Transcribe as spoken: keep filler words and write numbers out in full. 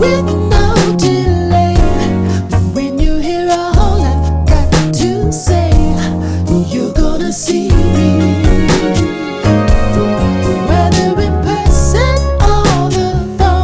with no delay. When you hear all I've got to say, you're gonna see.